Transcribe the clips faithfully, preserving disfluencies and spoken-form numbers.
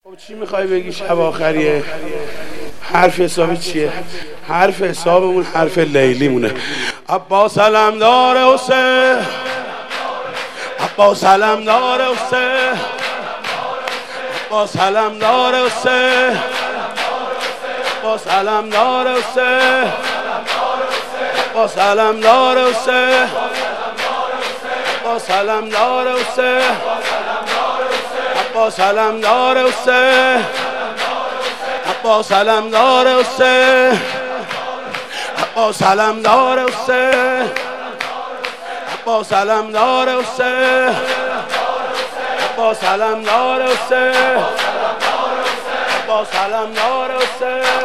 چی میخوای بگی شب آخریه؟ حرف حسابی چیه؟ حرف حسابمون حرف لیلی مونه. عباس علمدار حسین، عباس علمدار حسین، عباس علمدار حسین، عباس علمدار حسین، عباس علمدار حسین، عباس علمدار حسین، عباس علمدار حسین، عباس علمدار حسین، عباس علمدار حسین، عباس علمدار حسین، عباس علمدار حسین، عباس علمدار حسین،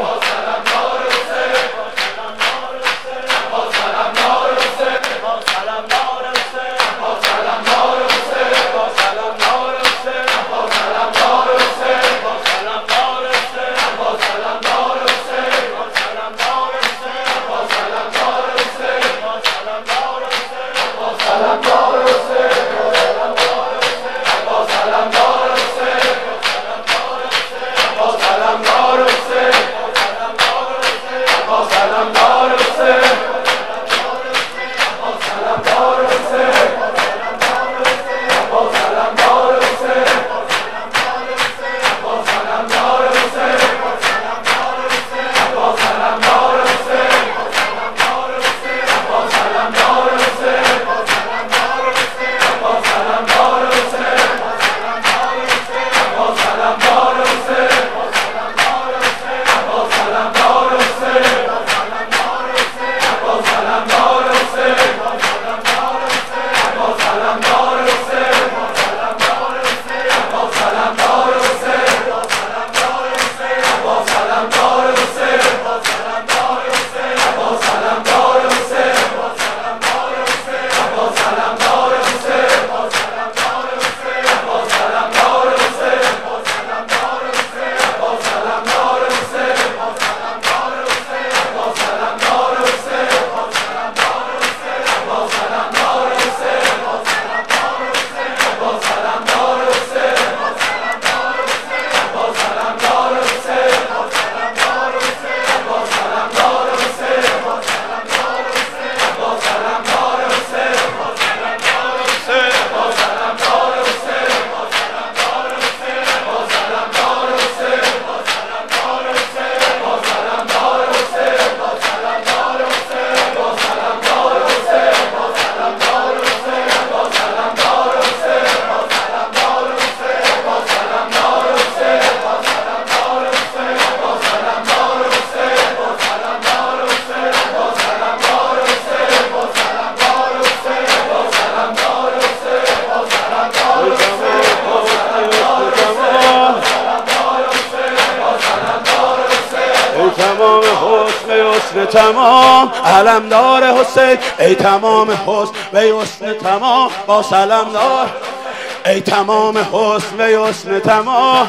تمام حسن حسن تمام علمدار حسین، ای تمام حسن و حسن تمام با علمدار، ای تمام حسن و حسن تمام،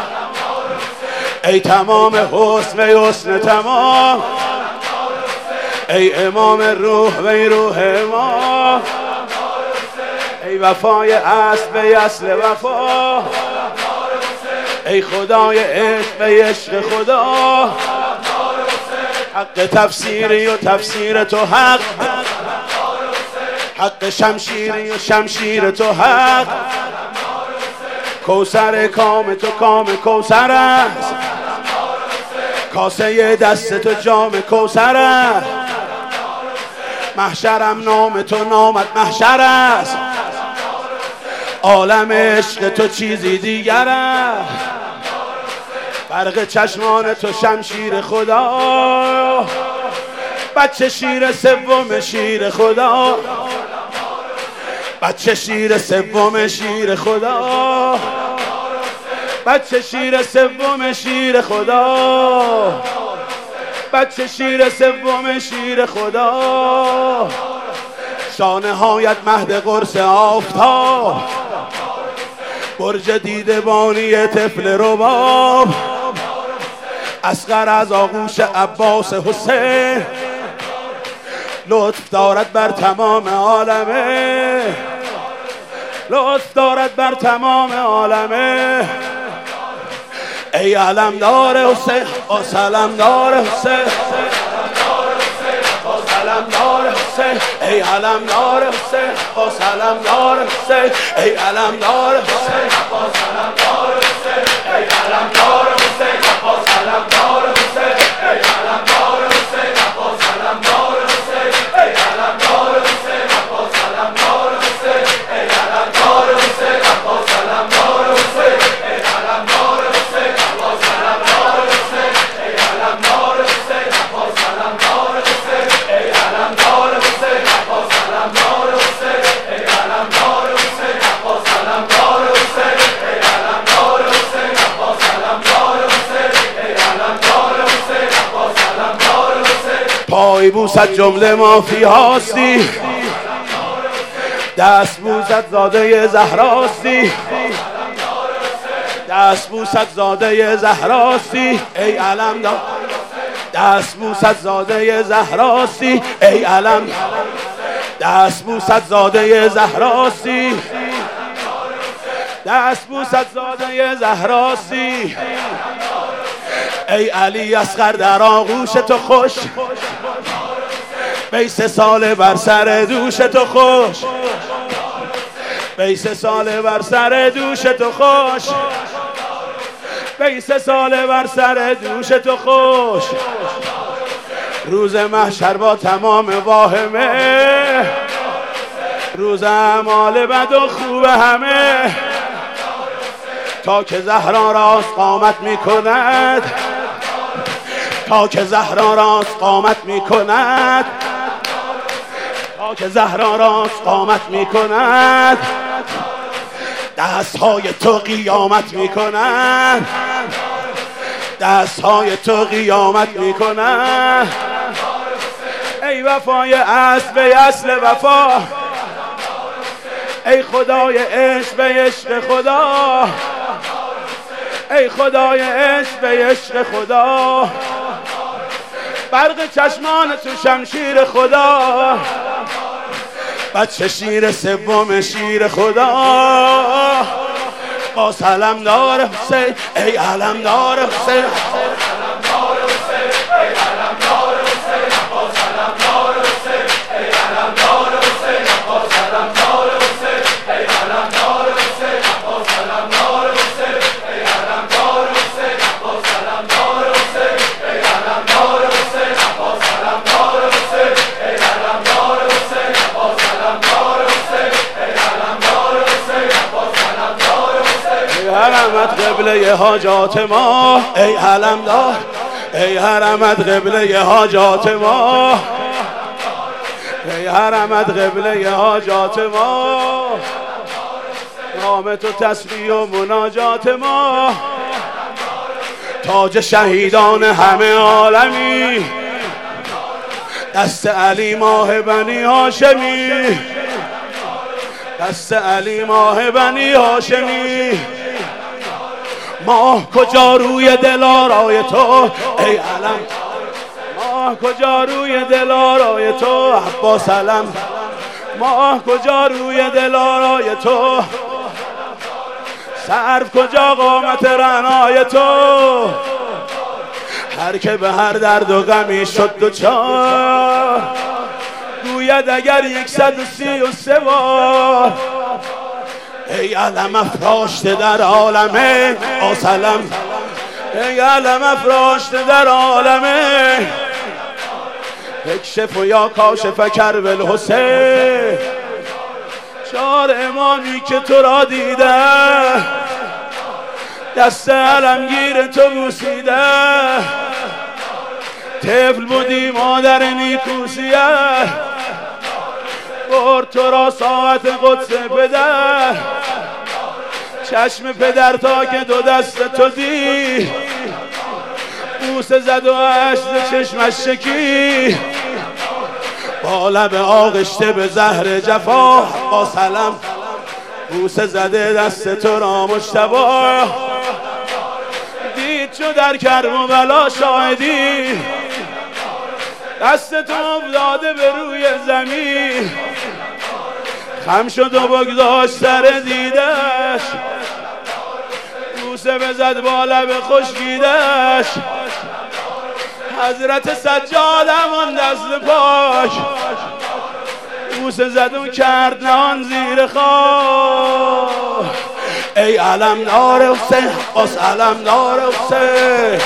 ای تمام حسن و حسن تمام، ای امام روح و ای روح امام، ای وفای اصل و اصل وفا، ای خدای عشق و عشق خدا، حق تفسیری و تفسیر تو حق، حق شمشیری و شمشیر تو حق، کوثر کام تو کام کوثر است، کاسه دست تو جام کوثر است، محشرم نام تو نامت محشر است، عالم عشق تو چیزی دیگر است، برق چشمان تو شمشیر خدا، بچه شیر سوم شیر خدا، بچه شیر سوم شیر خدا، بچه شیر سوم شیر خدا، بچه شیر سوم شیر خدا، شانه هایت مهد قرص آفتاب، برج دیده بانی طفل رباب، اصغر از آغوش عباس حسین، لطف دارد بر تمام عالمه، لطف دارد بر تمام عالمه، ای علمدار حسین با سلمدار حسین با سلمدار حسین ای علمدار حسین با سلمدار حسین ای علمدار حسین با سلمدار حسین ای علمدار حسین با سلمدار حسین ای علمدار حسین با سلمدار حسین ای علمدار حسین با سلمدار حسین ای علمدار حسین با سلمدار حسین ای علمدار حسین با سلمدار حسین ای علمدار حسین با سلمدار حسین ای علمدار حسین با سلمدار حسین ای علمدار حسین با سلمدار حسین ای علمدار حسین با سلمدار حسین ای علمدار حسین با سلمدار حسین پای بوسد جمله مافی هاستی دست بوسد زاده زهراستی دست بوسد زاده زهراستی ای علمدار دست بوسد زاده زهراستی ای علم دست بوسد زاده زهراستی دست بوسد زاده زهراستی ای علی اصغر در آغوش تو خوش بیست سال بر سر دوش تو خوش بیست سال بر سر دوش تو خوش بیست سال بر سر دوش تو خوش روز محشر با تمام واهمه روز اعمال بد و خوب همه تا که زهرا راست قامت می کند تا که زهرا راست قامت می کند تا که زهرا راست قامت می کند دستهای تو قیامت می کند دستهای تو قیامت می کند ای وفای اصل به اصل وفا ای خدای عشق به عشق خدا ای خدای عشق به عشق خدا برق چشمان تو شمشیر خدا بچه شیر سوم شیر خدا با سلمدار حسین ای علمدار حسین حرمت قبله حاجات ما ای علمدار ای حرمت قبله حاجات ما ای حرمت قبله حاجات ما نام تو تسبیح و مناجات ما تاج شهیدان همه عالمی دست علی ماه بنی هاشمی دست علی ماه بنی هاشمی ماه کجا روی دلارای تو ای علم ماه کجا روی دلارای تو عباس علم ماه کجا روی دلارای تو سرف کجا قامت رعنای تو هر که به هر درد و غمی شد دوچار گوید اگر یکصد و سی و سه بار ای علم افراشته در عالمه آسلم ای علم افراشته در عالمه اکشف و یا کاشف کرب الحسین چار امامی که تو را دیده دست علمگیر تو بوسیده طفل بودی مادر نیکوسیه برد تو را ساعت قدس پدر چشم پدر تا که دو دست تو دید بوسه زد و اشک چشمش شکی با لب آغشته به زهر جفا با سلام بوسه زده دست تو را مجتبی دید چو در کربلا شاهدی دست تو افتاده به روی زمین خم شد و بگذاشت سر دیدش بوسه بزد با لب خشکیدش، حضرت سجاد همان دست پاش بوسه زد و کرد نهان زیر خاک. ای علمدار حسین عباس، علمدار حسین،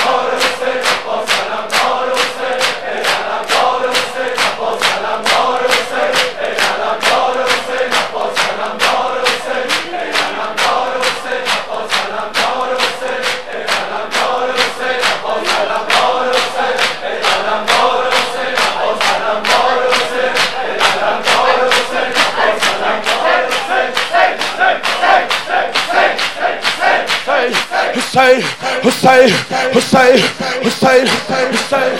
Hussein, Hussein, Hussein, Hussein, Hussein.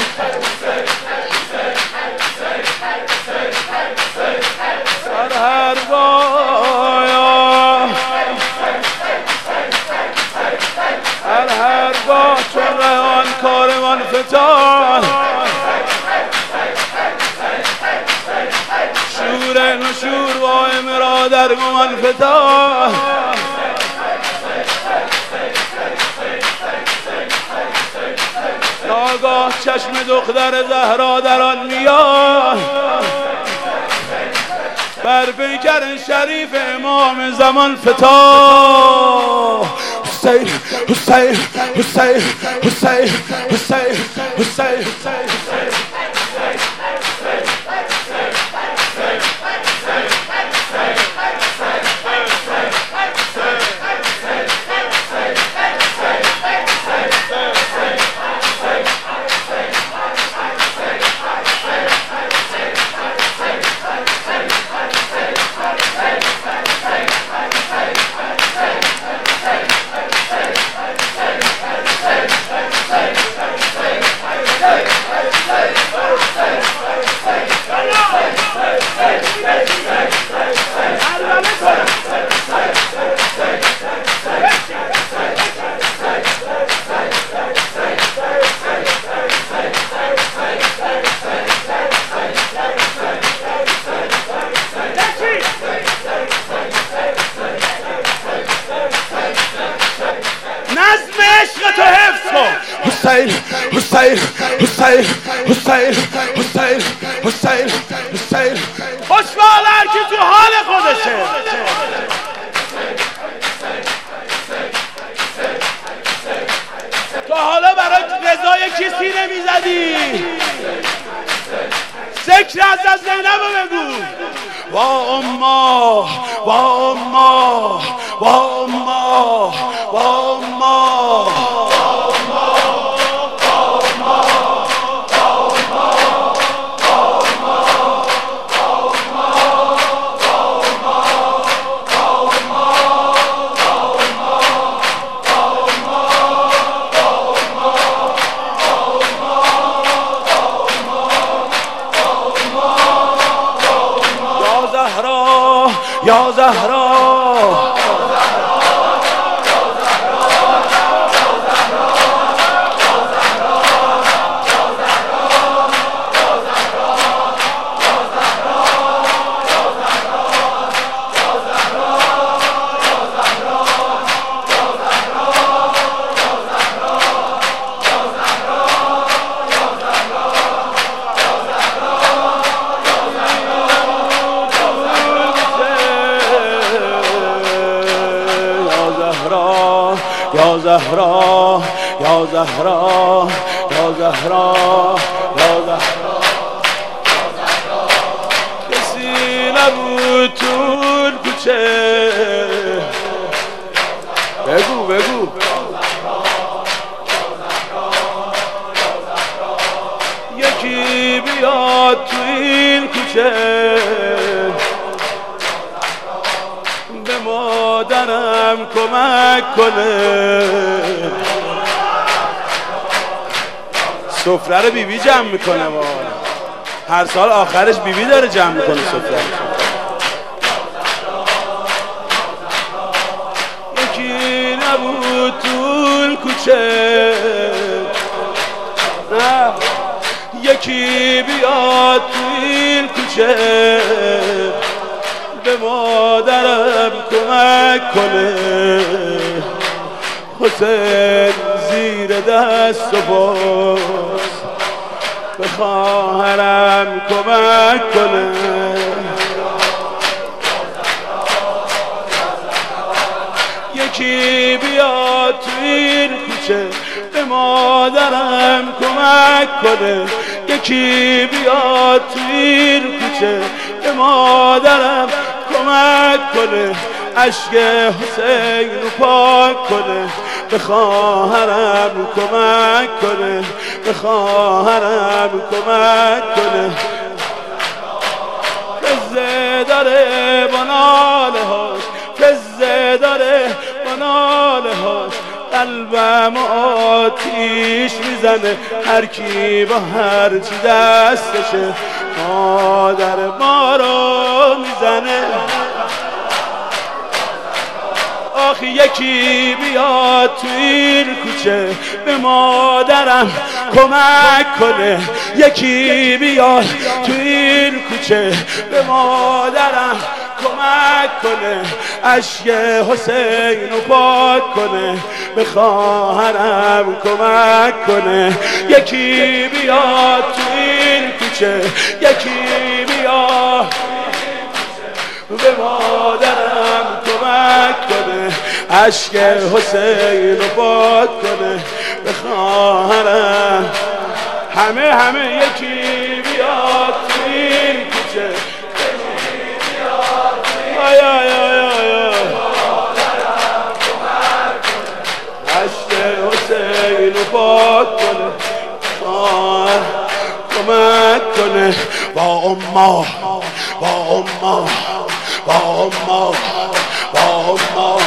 هر هرگاه چون رهان کاروان فتاد، شور نشور وایم را در گمان فتاد. ناگاه چشم دختر زهرا در آن میاد، بر پیکر شریف امام زمان فتاد. حسین حسین حسین حسین حسین حسین حسین حسین حسین حسین حسین حسین حسین. خوشحال هر کی تو حال خودشه. تا حالا برای رضای کی سینه میزدی؟ ذکر از زینب بگو. وا اما وا اما وا اما وا اما. یا زهرا یا زهرا یا زهرا یا زهرا یا زهرا. کسی نبود تو کوچه. بگو بگو. یکی بیاد تو این کوچه به مادرم کمک کنه. سفره رو بیبی جمع میکنه. هر سال آخرش بیبی داره جمع میکنه سفره. یکی نبود تو کوچه، نه یکی بیاد تو این کوچه به مادرم کمک کنه. حسین زیر دست و پاست، به خواهرم کمک کنه. یکی بیاد تو این کوچه به مادرم کمک کنه. یکی بیاد تو این کوچه به مادرم کمک کنه. اشک حسین رو پاک کنه. به خواهرم کمک کنه. به خواهرم کمک کنه. فزه داره با ناله هاش، فزه داره با ناله هاش، قلبم آتیش میزنه هر کی با هر چی دستشه مادر ما رو میزنه. آخی یکی بیاد تو این کوچه به مادرم کمک کنه. یکی بیاد تو این کوچه به مادرم کمک کنه. اشک حسین رو پاک کنه. به خواهرم کمک کنه. یکی بیاد تو این کوچه، یکی بیاد به مادرم کمک کنه. اشک حسین رو پاک کنه. به خواهرم همه همه یکی بیاد تو این کوچه. آی آی آی آی اشک حسین رو پاک کنه. خواهر کمک کنه. با اما با اما با اما با اما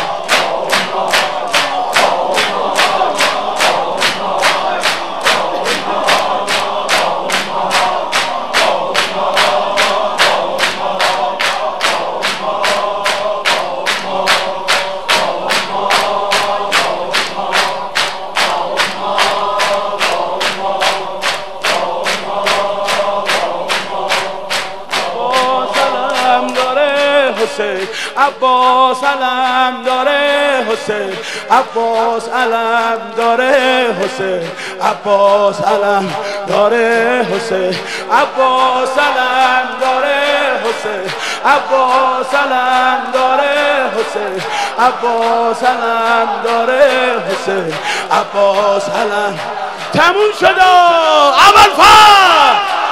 عباس علم داره حسین، عباس علم داره حسین، عباس علم داره حسین، عباس علم داره حسین، عباس علم داره حسین، عباس علم داره حسین، عباس علم. تموم شد. اول فر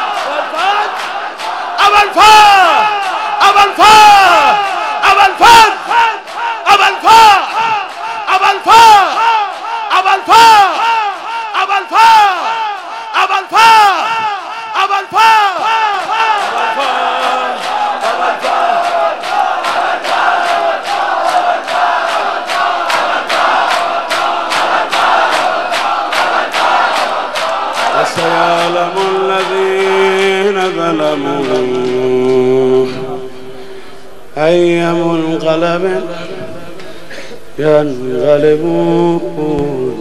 اول فر اول فر اول فر اول فر اول فر اول فر اول فر اول فر اول فر سيعلم الذين ظلموا أي منقلب ينقلبون.